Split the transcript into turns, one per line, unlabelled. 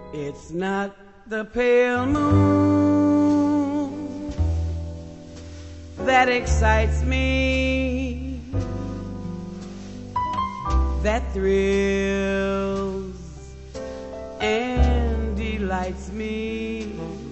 It's not the pale moon that excites me, that thrills and delights me.